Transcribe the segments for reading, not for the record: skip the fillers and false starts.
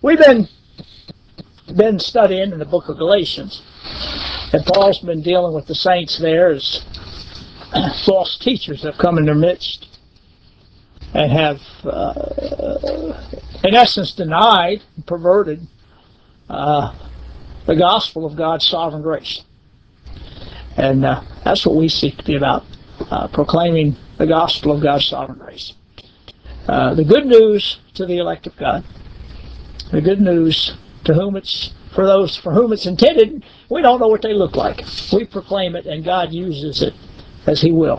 We've been studying in the book of Galatians, and Paul's been dealing with the saints there as false teachers have come in their midst and have, in essence, denied and perverted the gospel of God's sovereign grace. And that's what we seek to be about, proclaiming the gospel of God's sovereign grace. The good news to the elect of God. The good news to whom for those for whom it's intended. We don't know what they look like. We proclaim it, and God uses it as He will.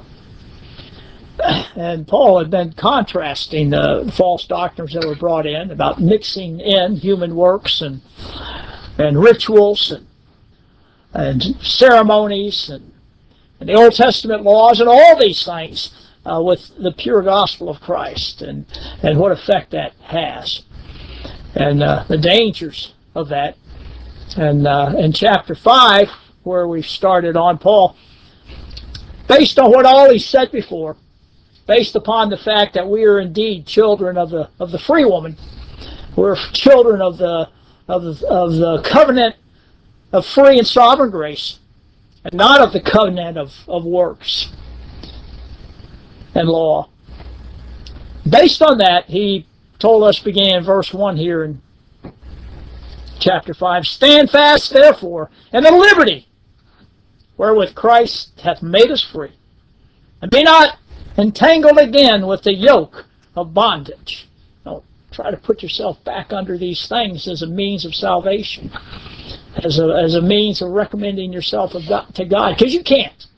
And Paul had been contrasting the false doctrines that were brought in about mixing in human works and rituals and ceremonies and the Old Testament laws and all these things with the pure gospel of Christ and what effect that has and the dangers of that. And in chapter 5, where we've started on, Paul, based on what all he said before, based upon the fact that we are indeed children of the free woman, we're children of the covenant of free and sovereign grace, and not of the covenant of works and law. Based on that, he told us, beginning in verse 1 here in chapter 5, "Stand fast, therefore, in the liberty wherewith Christ hath made us free, and be not entangled again with the yoke of bondage." Don't try to put yourself back under these things as a means of salvation, as a means of recommending yourself to God, because you can't.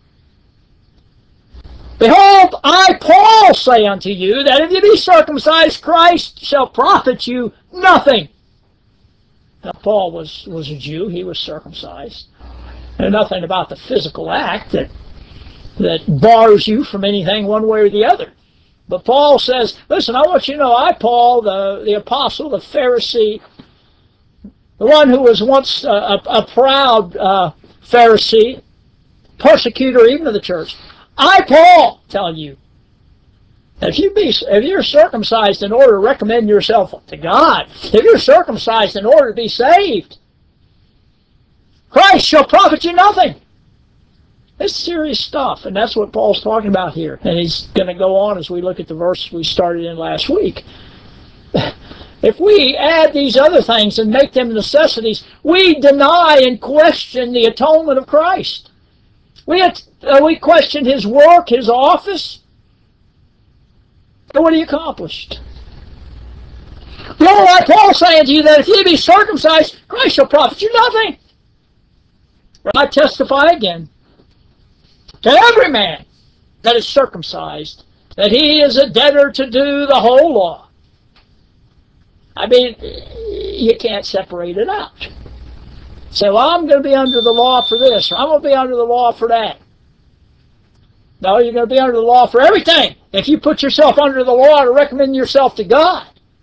"Behold, I, Paul, say unto you, that if you be circumcised, Christ shall profit you nothing." Now, Paul was a Jew. He was circumcised. And nothing about the physical act that bars you from anything one way or the other. But Paul says, listen, I want you to know, I, Paul, the apostle, the Pharisee, the one who was once a proud Pharisee, persecutor even of the church, I, Paul, tell you, if you're circumcised in order to recommend yourself to God, if you're circumcised in order to be saved, Christ shall profit you nothing. It's serious stuff, and that's what Paul's talking about here. And he's going to go on as we look at the verse we started in last week. If we add these other things and make them necessities, we deny and question the atonement of Christ. We question His work, His office, and what He accomplished. Behold, I, Paul, say unto you that if ye be circumcised, Christ shall profit you nothing. For I testify again to every man that is circumcised, that he is a debtor to do the whole law. I mean, you can't separate it out. Say, well, I'm going to be under the law for this, or I'm going to be under the law for that. No, you're going to be under the law for everything if you put yourself under the law to recommend yourself to God.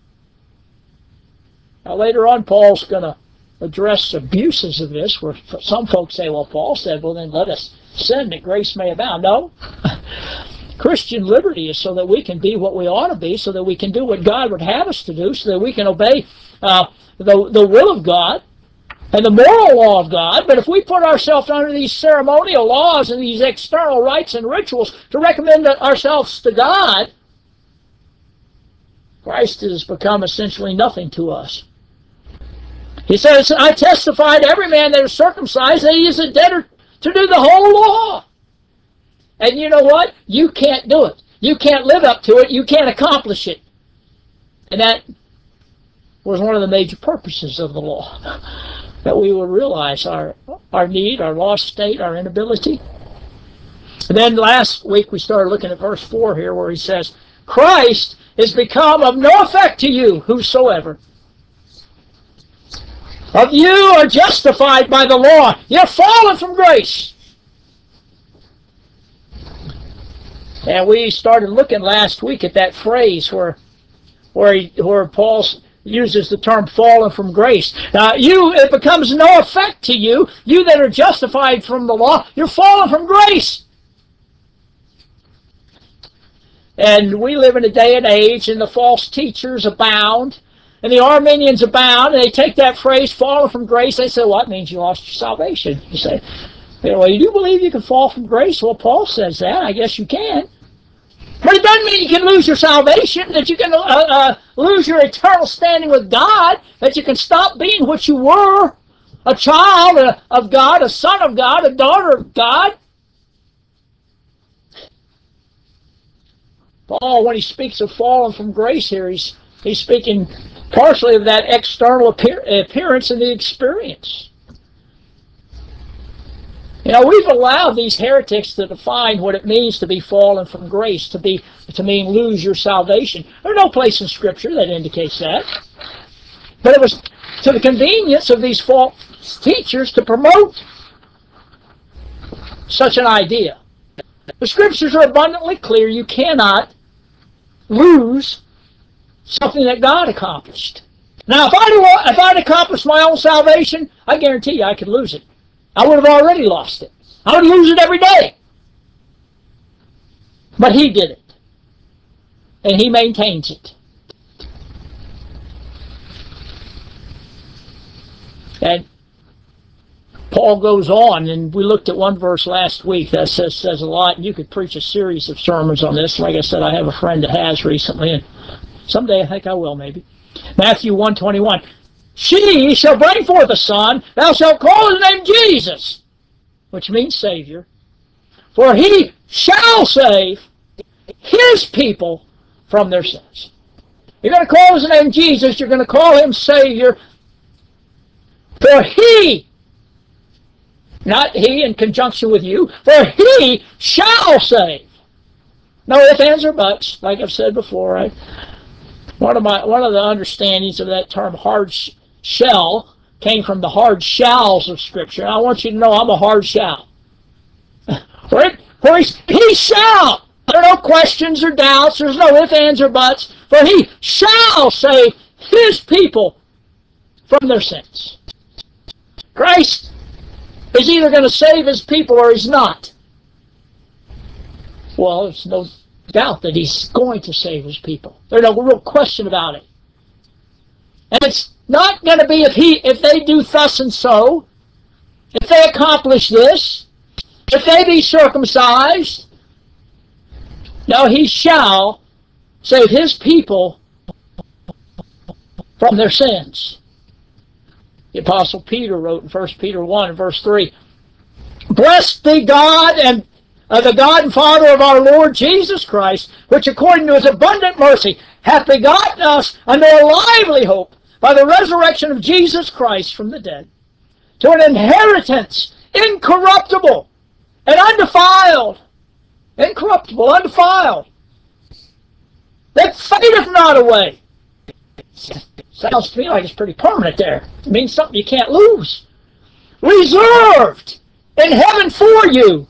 Now, later on, Paul's going to address abuses of this, where some folks say, well, Paul said, well, then let us sin that grace may abound. No. Christian liberty is so that we can be what we ought to be, so that we can do what God would have us to do, so that we can obey the will of God and the moral law of God. But if we put ourselves under these ceremonial laws and these external rites and rituals to recommend ourselves to God, Christ has become essentially nothing to us. He says, I testify to every man that is circumcised that he is a debtor to do the whole law. And you know what? You can't do it. You can't live up to it. You can't accomplish it. And that was one of the major purposes of the law, that we would realize our need, our lost state, our inability. And then last week we started looking at verse 4 here, where he says, Christ is become of no effect to you, whosoever of you are justified by the law. You're fallen from grace. And we started looking last week at that phrase where Paul uses the term fallen from grace. It becomes no effect to you, you that are justified from the law. You're fallen from grace. And we live in a day and age, and the false teachers abound. and the Arminians abound, and they take that phrase, fallen from grace, they say, well, that means you lost your salvation. You say, well, you do believe you can fall from grace? Well, Paul says that. I guess you can. But it doesn't mean you can lose your salvation, that you can lose your eternal standing with God, that you can stop being what you were, a child of God, a son of God, a daughter of God. Paul, when he speaks of falling from grace here, he's speaking partially of that external appearance and the experience. You know, we've allowed these heretics to define what it means to be fallen from grace, to mean lose your salvation. There's no place in Scripture that indicates that. But it was to the convenience of these false teachers to promote such an idea. The Scriptures are abundantly clear. You cannot lose something that God accomplished. Now, if I'd accomplished my own salvation, I guarantee you I could lose it. I would have already lost it. I would lose it every day. But He did it. And He maintains it. And Paul goes on, and we looked at one verse last week that says a lot. You could preach a series of sermons on this. Like I said, I have a friend that has recently, and someday I think I will maybe. Matthew 1:21. She shall bring forth a son, thou shalt call his name Jesus, which means Savior. For He shall save His people from their sins. You're going to call His name Jesus, you're going to call Him Savior. For He, not He in conjunction with you, for He shall save. No ifs, ands, or buts, like I've said before, right? One of the understandings of that term hard shell came from the hard shalls of Scripture. And I want you to know I'm a hard shell. For he shall. There are no questions or doubts. There's no ifs, ands, or buts. For He shall save His people from their sins. Christ is either going to save His people or He's not. Well, there's no doubt that He's going to save His people. There's no real question about it. And it's not going to be if they do thus and so, if they accomplish this, if they be circumcised. No, He shall save His people from their sins. The Apostle Peter wrote in 1 Peter 1 and verse 3, Blessed be God and the God and Father of our Lord Jesus Christ, which according to His abundant mercy hath begotten us unto a lively hope by the resurrection of Jesus Christ from the dead, to an inheritance incorruptible and undefiled, incorruptible, undefiled, that fadeth not away. Sounds to me like it's pretty permanent there. It means something you can't lose. Reserved in heaven for you.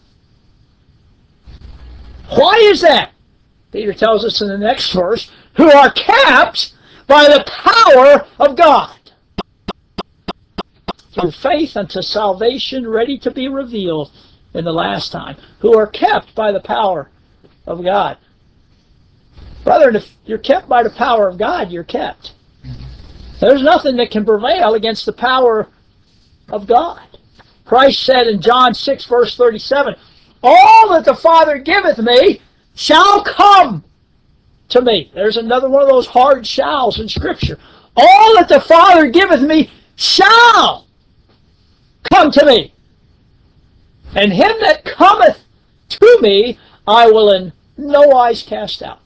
Why is that? Peter tells us in the next verse, who are kept by the power of God, through faith unto salvation ready to be revealed in the last time. Who are kept by the power of God. Brethren, if you're kept by the power of God, you're kept. There's nothing that can prevail against the power of God. Christ said in John 6, verse 37, All that the Father giveth me shall come to me. There's another one of those hard shalls in Scripture. All that the Father giveth me shall come to me. And him that cometh to me I will in no wise cast out.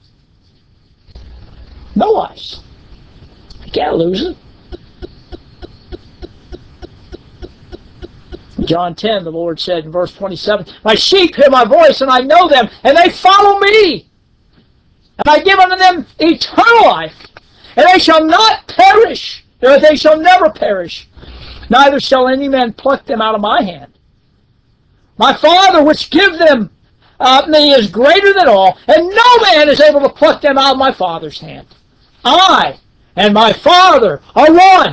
No wise. You can't lose it. John 10, the Lord said in verse 27, My sheep hear my voice, and I know them, and they follow me. And I give unto them eternal life, and they shall not perish, or they shall never perish, neither shall any man pluck them out of my hand. My Father which give them me is greater than all, and no man is able to pluck them out of my Father's hand. I and my Father are one.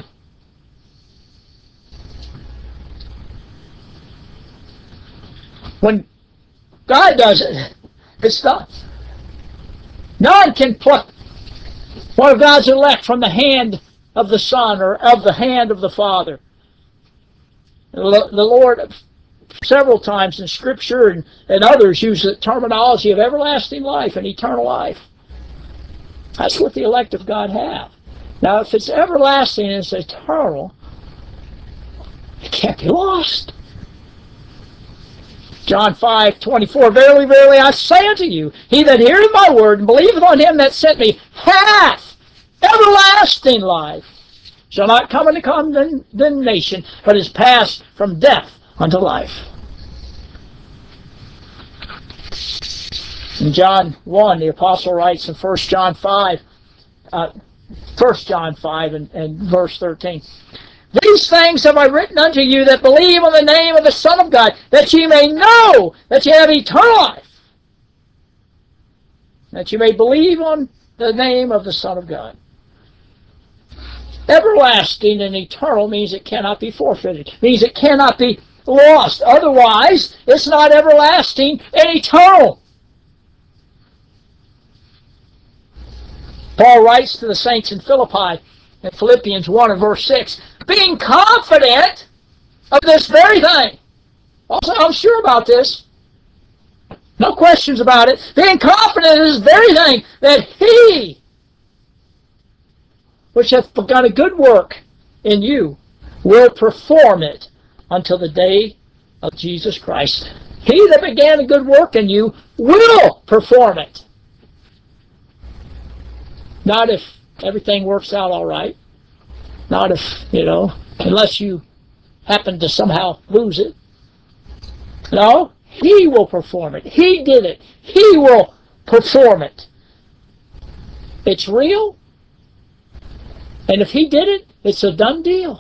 When God does it, it's done. None can pluck one of God's elect from the hand of the Son or of the hand of the Father. The Lord, several times in Scripture and others, use the terminology of everlasting life and eternal life. That's what the elect of God have. Now, if it's everlasting and it's eternal, it can't be lost. John 5:24, Verily, verily, I say unto you, he that heareth my word and believeth on him that sent me hath everlasting life, shall not come into condemnation, but is passed from death unto life. In John 1, the apostle writes in 1 John 5 and verse 13, These things have I written unto you that believe on the name of the Son of God, that ye may know that ye have eternal life, that ye may believe on the name of the Son of God. Everlasting and eternal means it cannot be forfeited, means it cannot be lost. Otherwise, it's not everlasting and eternal. Paul writes to the saints in Philippi in Philippians 1 and verse 6, being confident of this very thing. Also, I'm sure about this. No questions about it. Being confident of this very thing, that he, which hath begun a good work in you, will perform it until the day of Jesus Christ. He that began a good work in you will perform it. Not if everything works out all right. Not if, unless you happen to somehow lose it. No, he will perform it. He did it. He will perform it. It's real. And if he did it, it's a done deal.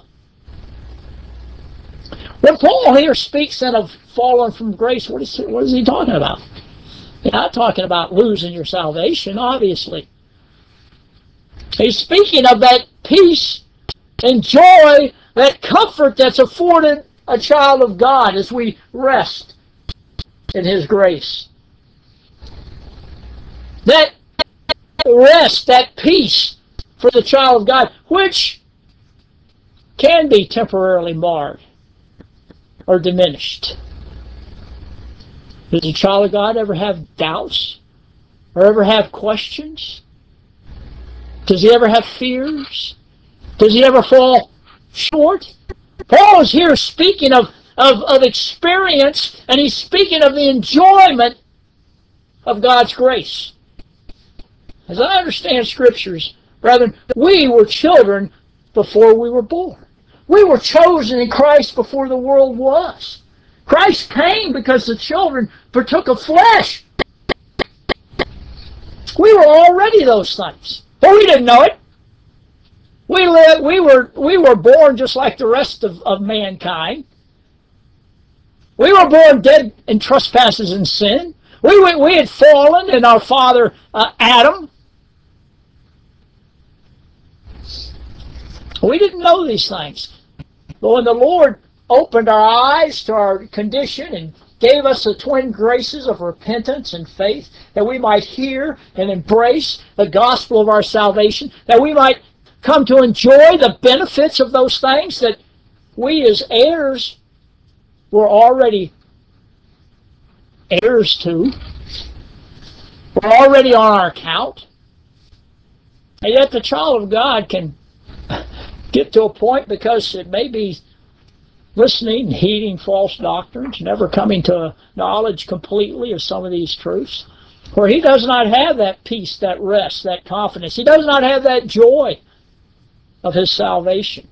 When Paul here speaks then of falling from grace, what is he talking about? He's not talking about losing your salvation, obviously. He's speaking of that peace and joy, that comfort that's afforded a child of God as we rest in his grace. That rest, that peace for the child of God, which can be temporarily marred or diminished. Does a child of God ever have doubts or ever have questions? Does he ever have fears? Does he ever fall short? Paul is here speaking of experience, and he's speaking of the enjoyment of God's grace. As I understand Scriptures, brethren, we were children before we were born. We were chosen in Christ before the world was. Christ came because the children partook of flesh. We were already those things, but we didn't know it. We were born just like the rest of mankind. We were born dead in trespasses and sin. We had fallen in our father Adam. We didn't know these things. But when the Lord opened our eyes to our condition and gave us the twin graces of repentance and faith, that we might hear and embrace the gospel of our salvation, that we might come to enjoy the benefits of those things that we as heirs were already heirs to. We're already on our account. And yet the child of God can get to a point, because it may be listening, heeding false doctrines, never coming to a knowledge completely of some of these truths, where he does not have that peace, that rest, that confidence. He does not have that joy of his salvation.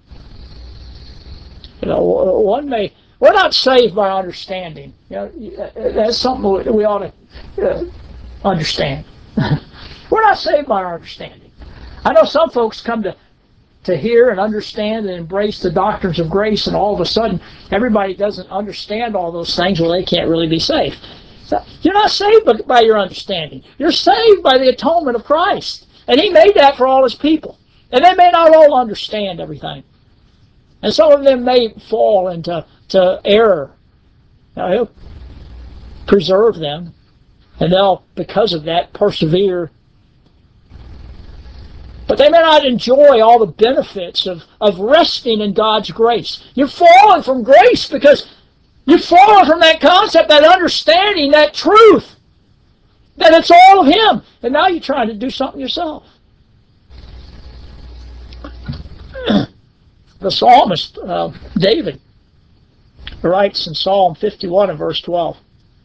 We're not saved by understanding. That's something we ought to understand. We're not saved by our understanding. I know some folks come to hear and understand and embrace the doctrines of grace, and all of a sudden everybody doesn't understand all those things. Well, they can't really be saved. So you're not saved by your understanding. You're saved by the atonement of Christ, and he made that for all his people. And they may not all understand everything, and some of them may fall into error. Now, he'll preserve them, and they'll, because of that, persevere But they may not enjoy all the benefits of resting in God's grace. You've fallen from grace because you've fallen from that concept, that understanding, that truth, that it's all of Him. And now you're trying to do something yourself. The psalmist, David, writes in Psalm 51 and verse 12.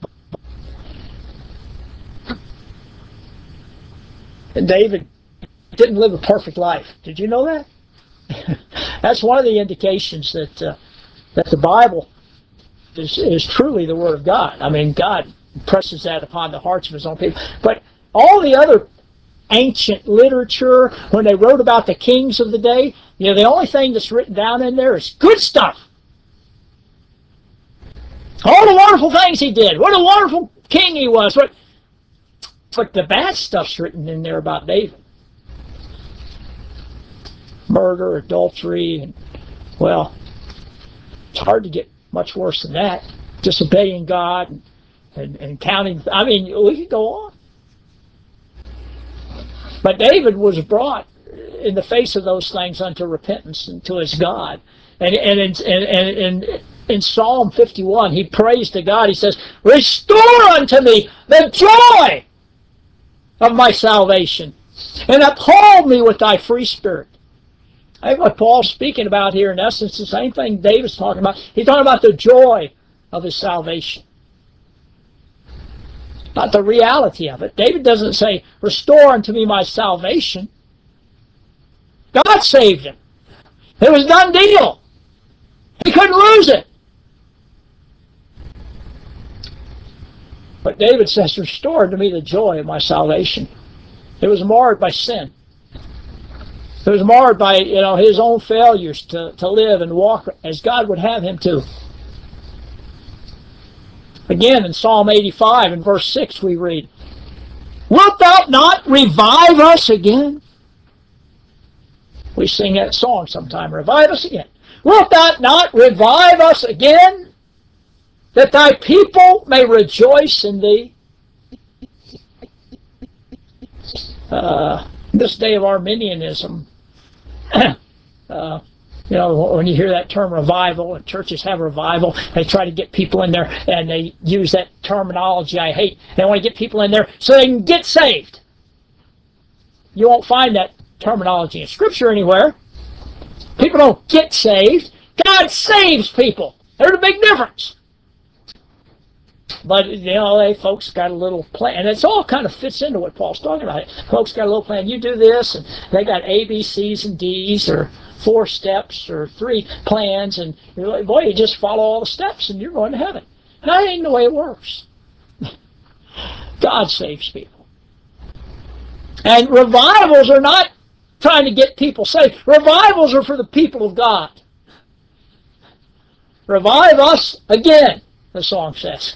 And David didn't live a perfect life. Did you know that? That's one of the indications that the Bible is truly the Word of God. I mean, God presses that upon the hearts of His own people. But all the other ancient literature, when they wrote about the kings of the day, the only thing that's written down in there is good stuff. All the wonderful things he did. What a wonderful king he was. But the bad stuff's written in there about David. Murder, adultery, and, well, it's hard to get much worse than that. Disobeying God and counting. I mean, we could go on. But David was brought in the face of those things unto repentance and to his God. And in Psalm 51, he prays to God. He says, "Restore unto me the joy of my salvation, and uphold me with thy free spirit." I think what Paul's speaking about here, in essence, the same thing David's talking about. He's talking about the joy of his salvation, not the reality of it. David doesn't say, "Restore unto me my salvation." God saved him. It was a done deal. He couldn't lose it. But David says, "Restore to me the joy of my salvation." It was marred by sin. It was marred by his own failures to live and walk as God would have him to. Again, in Psalm 85 and verse 6 we read, "Wilt thou not revive us again?" We sing that song sometime, "Revive us again." "Wilt thou not revive us again, that thy people may rejoice in thee?" This day of Arminianism, when you hear that term revival, and churches have revival, they try to get people in there, and they use that terminology I hate. They want to get people in there so they can get saved. You won't find that terminology in Scripture anywhere. People don't get saved. God saves people. There's a big difference. But, folks got a little plan. And it's all kind of fits into what Paul's talking about. Folks got a little plan. You do this, and they got A, B, C's, and D's, or 4 steps, or 3 plans. And, boy, you just follow all the steps, and you're going to heaven. And that ain't the way it works. God saves people. And revivals are not trying to get people saved. Revivals are for the people of God. Revive us again, the song says.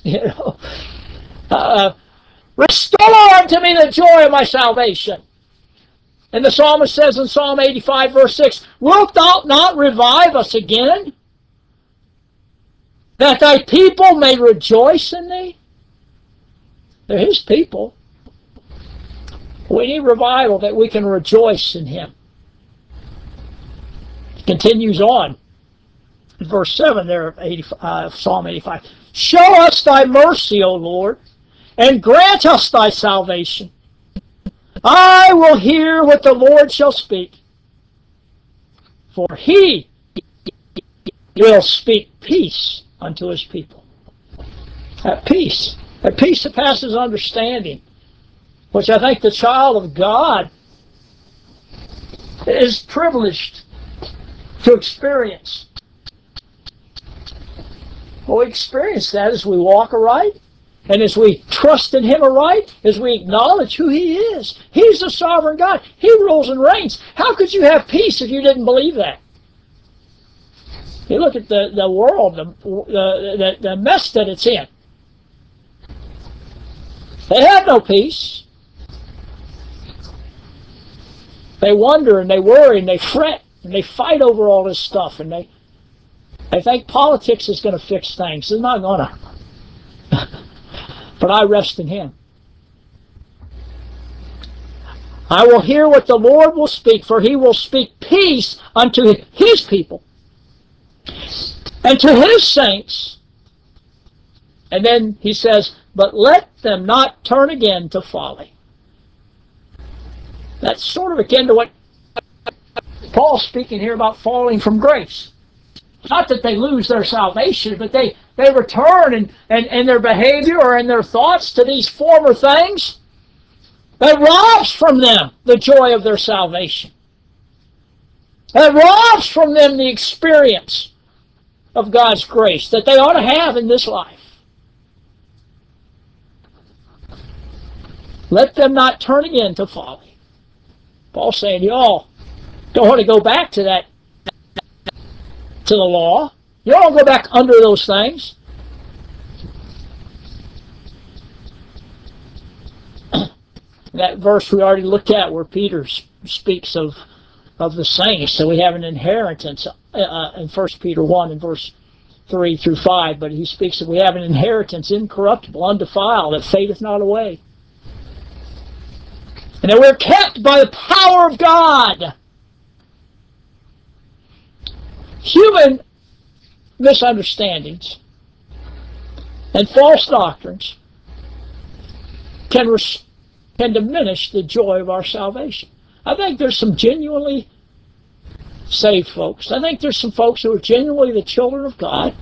Restore unto me the joy of my salvation. And the psalmist says in Psalm 85, verse 6, "Wilt thou not revive us again, that thy people may rejoice in thee?" They're his people. We need revival that we can rejoice in him. It continues on. Verse 7 there of Psalm 85. "Show us thy mercy, O Lord, and grant us thy salvation. I will hear what the Lord shall speak, for he will speak peace unto his people." That peace that passes understanding, which I think the child of God is privileged to experience. Well, we experience that as we walk aright, and as we trust in him aright, as we acknowledge who he is. He's the sovereign God. He rules and reigns. How could you have peace if you didn't believe that? You look at the world, the mess that it's in. They have no peace. They wonder and they worry and they fret and they fight over all this stuff, and they think politics is going to fix things. It's not going to. But I rest in him. I will hear what the Lord will speak, for he will speak peace unto his people and to his saints. And then he says, but let them not turn again to folly. That's sort of akin to what Paul's speaking here about falling from grace. Not that they lose their salvation, but they return in their behavior or in their thoughts to these former things. That robs from them the joy of their salvation. That robs from them the experience of God's grace that they ought to have in this life. Let them not turn again to folly. Paul's saying, y'all don't want to go back to that, to the law. You don't go back under those things. That verse we already looked at where Peter speaks of the saints. So we have an inheritance in 1 Peter 1 and verse 3 through 5. But he speaks of we have an inheritance incorruptible, undefiled, that fadeth not away. And that we're kept by the power of God. Human misunderstandings and false doctrines can diminish the joy of our salvation. I think there's some genuinely saved folks. I think there's some folks who are genuinely the children of God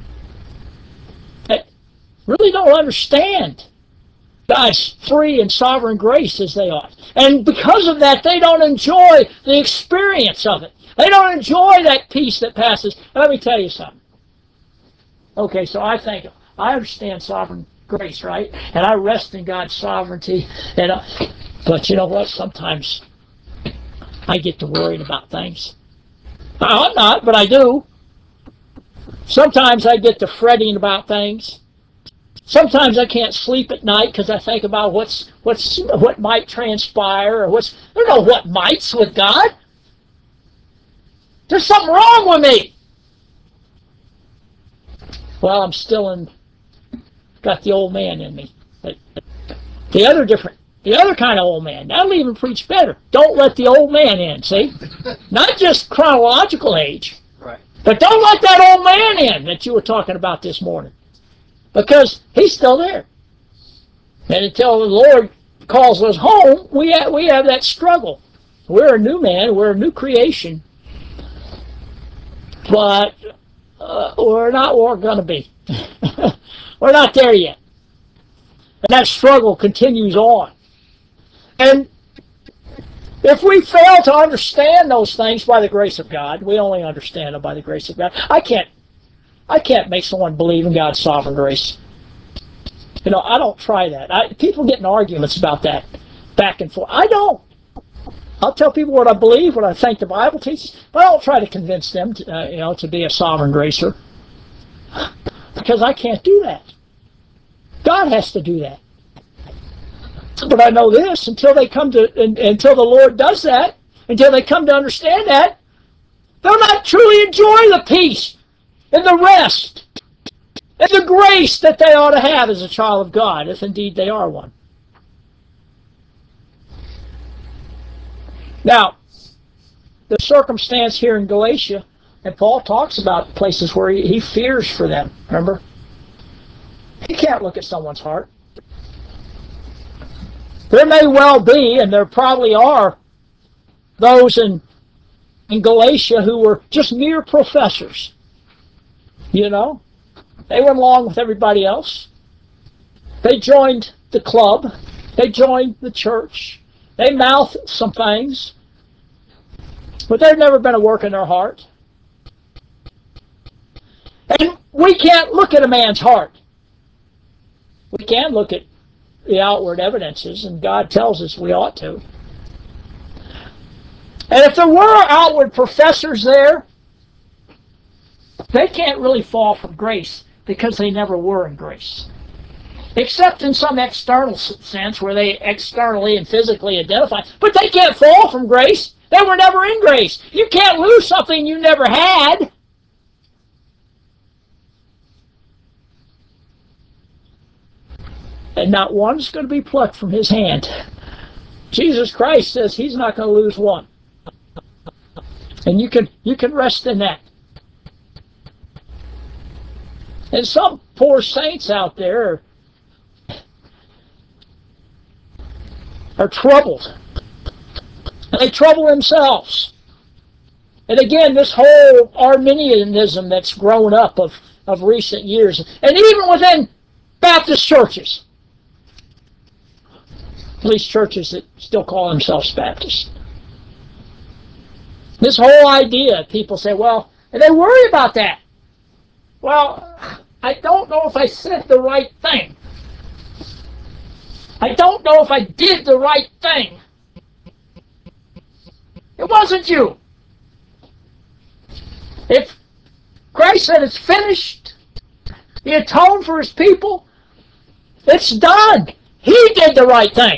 that really don't understand God's free and sovereign grace as they ought. And because of that, they don't enjoy the experience of it. They don't enjoy that peace that passes. Let me tell you something. Okay, so I understand sovereign grace, right? And I rest in God's sovereignty. But you know what? Sometimes I get to worrying about things. I'm not, but I do. Sometimes I get to fretting about things. Sometimes I can't sleep at night because I think about what might transpire, or there's no what mights with God. There's something wrong with me. Well, I'm still got the old man in me. But the other kind of old man, that'll even preach better. Don't let the old man in, see? Not just chronological age, right, but don't let that old man in that you were talking about this morning. Because he's still there. And until the Lord calls us home, we have that struggle. We're a new man, we're a new creation, but we're not where we're going to be. We're not there yet. And that struggle continues on. And if we fail to understand those things by the grace of God, we only understand them by the grace of God. I can't make someone believe in God's sovereign grace. You know, I don't try that. People get in arguments about that back and forth. I don't. I'll tell people what I believe, what I think the Bible teaches, but I don't try to convince them to be a sovereign gracer. Because I can't do that. God has to do that. But I know this, until the Lord does that, until they come to understand that, they'll not truly enjoy the peace and the rest and the grace that they ought to have as a child of God, if indeed they are one. Now, the circumstance here in Galatia, and Paul talks about places where he fears for them, remember? He can't look at someone's heart. There may well be, and there probably are, those in Galatia who were just mere professors. You know? They went along with everybody else. They joined the club. They joined the church. They mouthed some things. But there's never been a work in their heart. And we can't look at a man's heart. We can look at the outward evidences, and God tells us we ought to. And if there were outward professors there, they can't really fall from grace because they never were in grace. Except in some external sense where they externally and physically identify. But they can't fall from grace. They were never in grace. You can't lose something you never had. And not one's going to be plucked from his hand. Jesus Christ says He's not going to lose one. And you can rest in that. And some poor saints out there are troubled. And they trouble themselves. And again, this whole Arminianism that's grown up of recent years, and even within Baptist churches, at least churches that still call themselves Baptist. This whole idea, people say, well, and they worry about that. Well, I don't know if I said the right thing. I don't know if I did the right thing. It wasn't you. If Christ said it's finished, He atoned for His people, it's done. He did the right thing.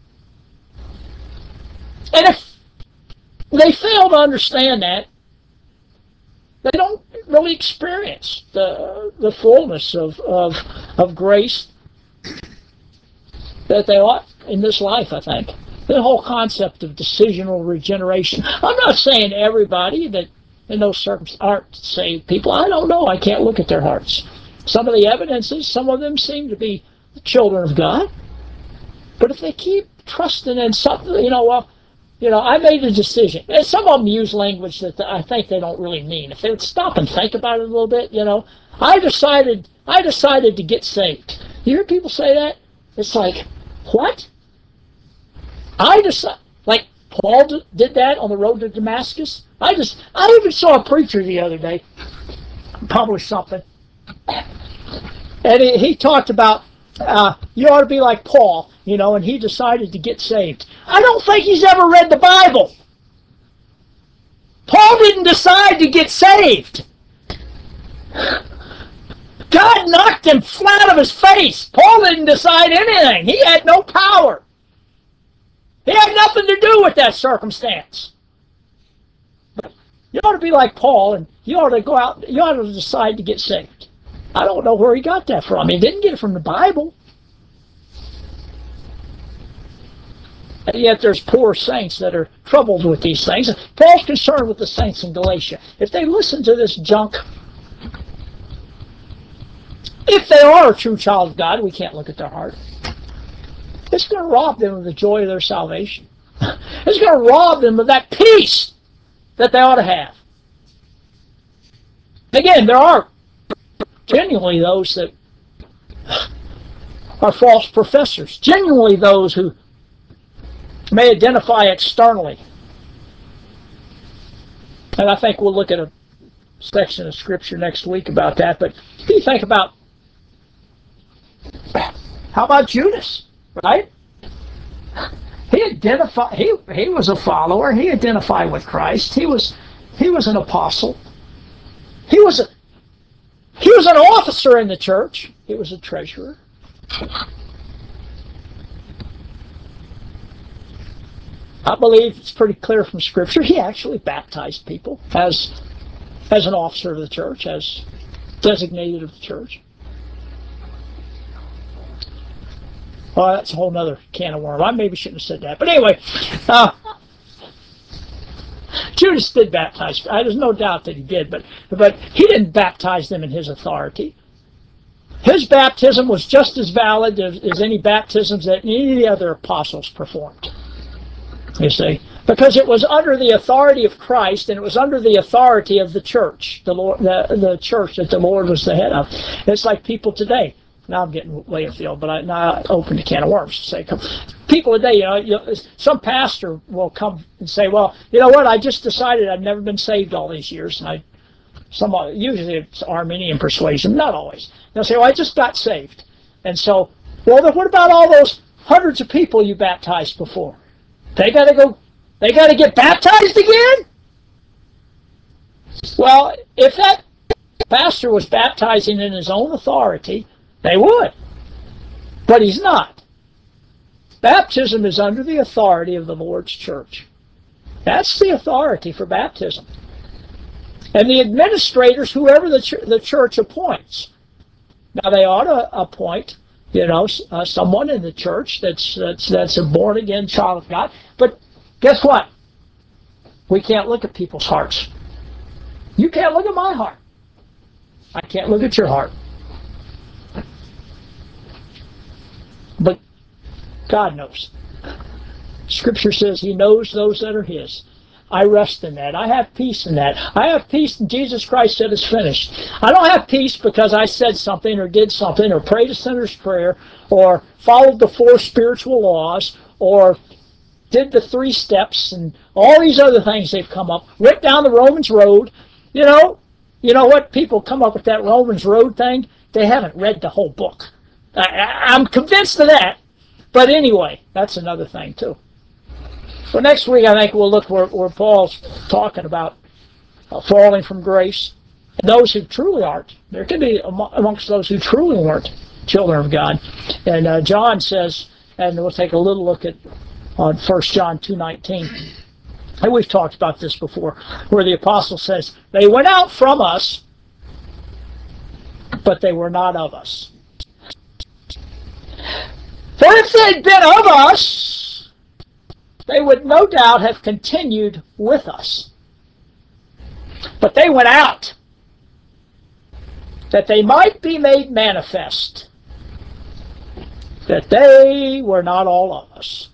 And if they fail to understand that, they don't really experience the fullness of grace that they ought in this life, I think. The whole concept of decisional regeneration. I'm not saying everybody that in those circumstances aren't saved people. I don't know. I can't look at their hearts. Some of the evidences, some of them seem to be children of God. But if they keep trusting in something, I made a decision. And some of them use language that I think they don't really mean. If they would stop and think about it a little bit, I decided to get saved. You hear people say that? It's like, what? I decided, like Paul did that on the road to Damascus. I even saw a preacher the other day publish something, and he talked about you ought to be like Paul, and he decided to get saved. I don't think he's ever read the Bible. Paul didn't decide to get saved. God knocked him flat on his face. Paul didn't decide anything. He had no power. He had nothing to do with that circumstance. But you ought to be like Paul, and you ought to go out, you ought to decide to get saved. I don't know where he got that from. He didn't get it from the Bible. And yet there's poor saints that are troubled with these things. Paul's concerned with the saints in Galatia. If they listen to this junk, if they are a true child of God, we can't look at their heart. It's going to rob them of the joy of their salvation. It's going to rob them of that peace that they ought to have. Again, there are genuinely those that are false professors, genuinely those who may identify externally. And I think we'll look at a section of Scripture next week about that. But you think about, how about Judas, right? He was a follower. He identified with Christ. He was an apostle. He was an officer in the church. He was a treasurer. I believe it's pretty clear from Scripture. He actually baptized people as an officer of the church, as designated of the church. Well, that's a whole other can of worms. I maybe shouldn't have said that. But anyway, Judas did baptize. There's no doubt that he did, but he didn't baptize them in his authority. His baptism was just as valid as any baptisms that any of the other apostles performed. You see, because it was under the authority of Christ, and it was under the authority of the church, the church that the Lord was the head of. It's like people today. Now I'm getting way afield, but I opened a can of worms to say, people today, some pastor will come and say, well, you know what, I just decided I've never been saved all these years. And usually it's Arminian persuasion, not always. They'll say, well, I just got saved. And so, well, then what about all those hundreds of people you baptized before? They got to get baptized again? Well, if that pastor was baptizing in his own authority, they would. But he's not. Baptism is under the authority of the Lord's church. That's the authority for baptism. And the administrators, whoever the church appoints. Now, they ought to appoint, someone in the church that's a born again child of God. But guess what? We can't look at people's hearts. You can't look at my heart. I can't look at your heart. But God knows. Scripture says He knows those that are His. I rest in that. I have peace in that. I have peace in Jesus Christ said it's finished. I don't have peace because I said something or did something or prayed a sinner's prayer or followed the 4 spiritual laws or did the 3 steps and all these other things they've come up. Went down the Romans road. You know what? People come up with that Romans road thing. They haven't read the whole book. I'm convinced of that. But anyway, that's another thing too. So next week, I think we'll look where Paul's talking about falling from grace. And those who truly aren't. There could be amongst those who truly weren't children of God. And John says, and we'll take a little look at 1 John 2:19. And we've talked about this before, where the apostle says, they went out from us, but they were not of us. For if they had been of us, they would no doubt have continued with us. But they went out, that they might be made manifest, that they were not all of us.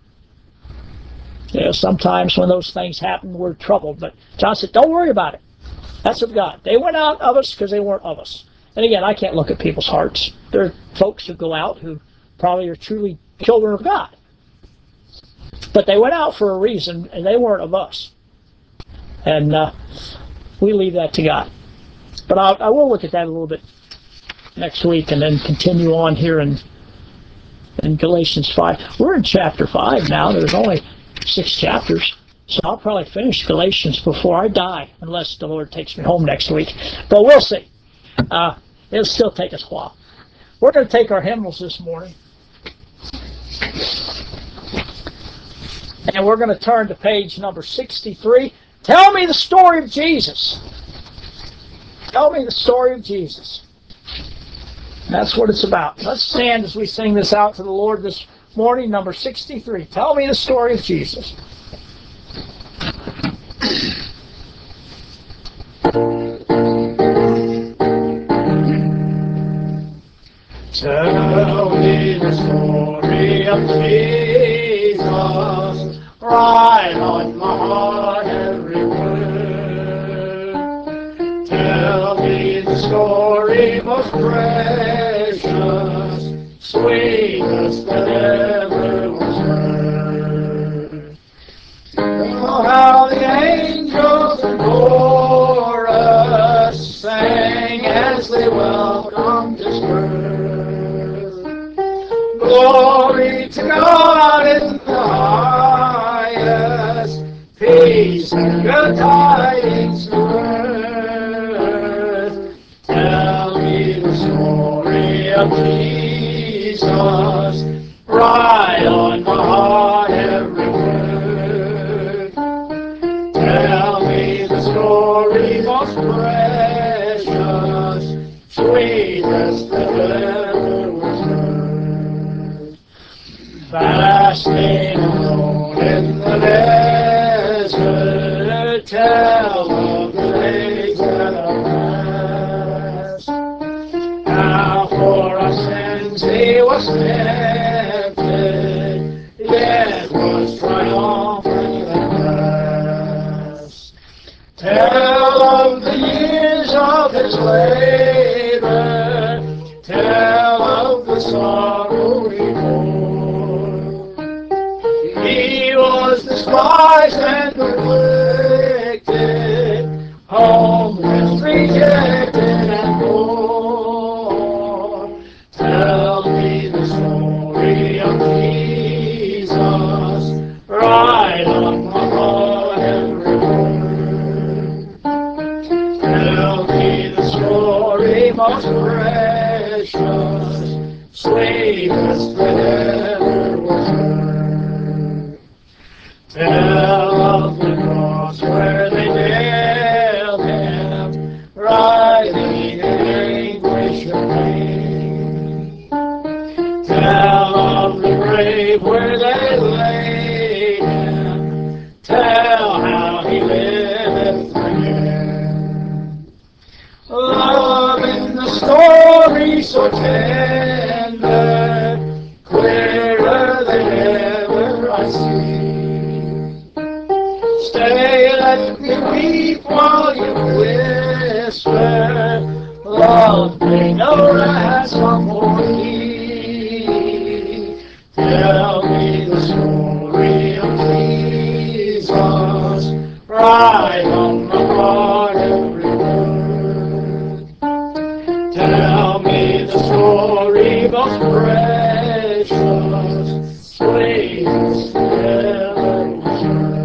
Sometimes when those things happen, we're troubled. But John said, don't worry about it. That's of God. They went out of us because they weren't of us. And again, I can't look at people's hearts. There are folks who go out who probably are truly children of God. But they went out for a reason, and they weren't of us. And we leave that to God. But I will look at that a little bit next week and then continue on here in Galatians 5. We're in chapter 5 now. There's only 6 chapters. So I'll probably finish Galatians before I die, unless the Lord takes me home next week. But we'll see. It'll still take us a while. We're going to take our hymnals this morning. And we're going to turn to page number 63. Tell me the story of Jesus. Tell me the story of Jesus. That's what it's about. Let's stand as we sing this out to the Lord this morning, number 63. Tell me the story of Jesus. Tell me the story of Jesus. Write on my heart every word. Tell me the story most precious, sweetest that ever was heard. Oh, how the angels adore us, sang as they welcomed His birth. Glory to God in the highest, peace and good tidings to earth. Tell me the story of Jesus, write on my heart every word. Tell me the story most precious, sweetest that ever was heard. Fasting alone in the desert, tell of the days that are past. How for our sins He was tempted, yet was triumphant at last. Tell of the years of His labor, tell of the sorrow He bore. He was despised and afflicted, homeless, rejected, and poor. Tell me the story of Jesus, write on my heart every word. Tell me the story most precious, sweetest that ever was heard. Tell of the cross where they nailed Him, writhing in anguish of pain. peace so tender, clearer than ever I see. Stay, let me weep while you whisper, love may no ransom for me. Tell me the story of Jesus, right on the cross every word. Tell me the story most precious, sweetest ever was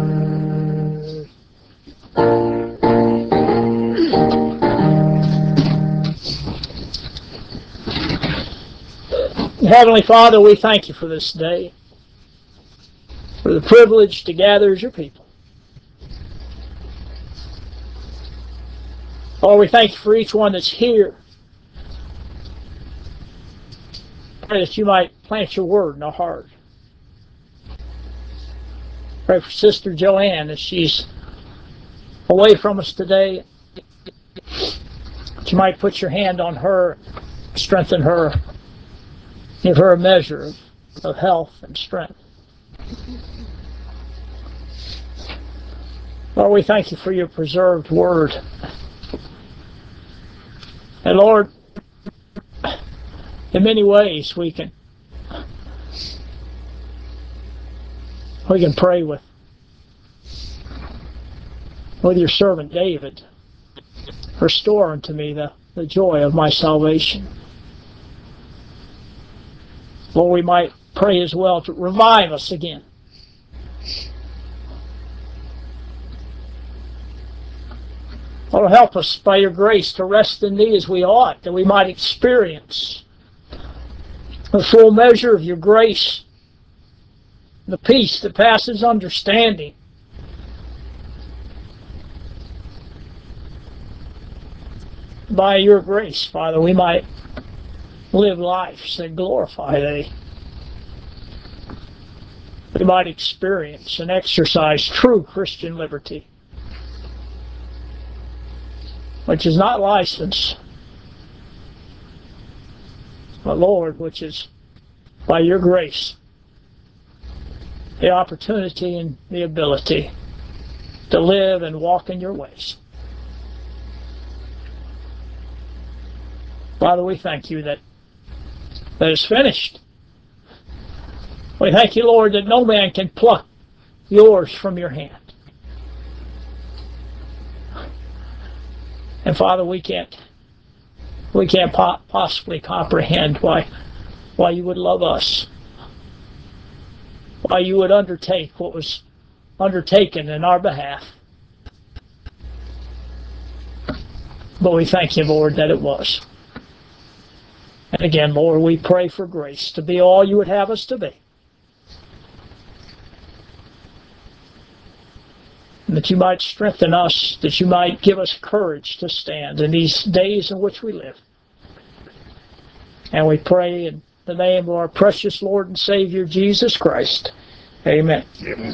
heard. Heavenly Father, we thank you for this day, for the privilege to gather as your people. Lord, we thank you for each one that's here. Pray that you might plant your word in our heart. Pray for Sister Joanne as she's away from us today. That you might put your hand on her, strengthen her, give her a measure of health and strength. Lord, we thank you for your preserved word. And Lord, in many ways we can pray with your servant David. Restore unto me the joy of my salvation. Lord, we might pray as well to revive us again. Lord, help us by your grace to rest in thee as we ought, that we might experience the full measure of your grace, the peace that passes understanding. By your grace, Father, we might live lives that glorify thee. We might experience and exercise true Christian liberty, which is not license, but Lord, which is by your grace, the opportunity and the ability to live and walk in your ways. Father, we thank you that it's finished. We thank you, Lord, that no man can pluck yours from your hand. And Father, we can't possibly comprehend why you would love us, why you would undertake what was undertaken in our behalf. But we thank you, Lord, that it was. And again, Lord, we pray for grace to be all you would have us to be. And that you might strengthen us, that you might give us courage to stand in these days in which we live. And we pray in the name of our precious Lord and Savior, Jesus Christ. Amen.